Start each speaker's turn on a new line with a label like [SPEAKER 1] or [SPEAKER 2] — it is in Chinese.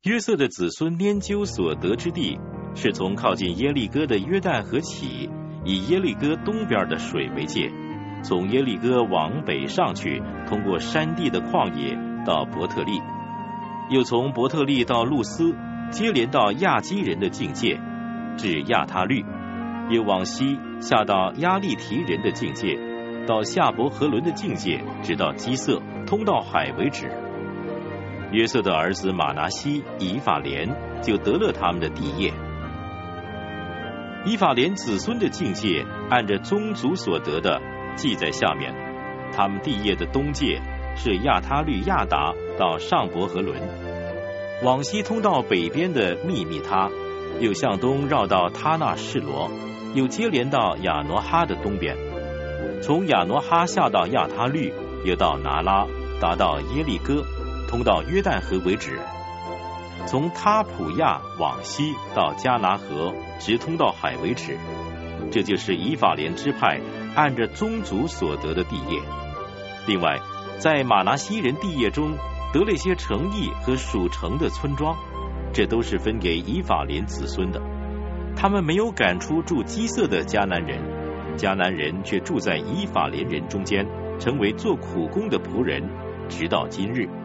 [SPEAKER 1] 约瑟的子孙拈阄所得之地，是从靠近耶利哥的约旦河起，以耶利哥东边的水为界，从耶利哥往北上去，通过山地的旷野到伯特利，又从伯特利到路斯，接连到亚基人的境界，至亚他律，又往西下到亚利提人的境界，到夏伯和伦的境界，直到基色，通到海为止。约瑟的儿子马拿西、以法莲就得了他们的地业。以法莲子孙的境界，按着宗族所得的记在下面。他们地业的东界是亚他律亚达到上伯和伦，往西通到北边的密密他，又向东绕到他那示罗，又接连到亚挪哈的东边，从亚挪哈下到亚他律，又到拿拉，达到耶利哥，通到约旦河为止。从他普亚往西到加拿河，直通到海为止。这就是以法莲支派按着宗族所得的地业。另外，在马拿西人地业中得了一些城邑和属城的村庄，这都是分给以法莲子孙的。他们没有赶出住基色的迦南人，迦南人却住在以法莲人中间，成为做苦工的仆人，直到今日。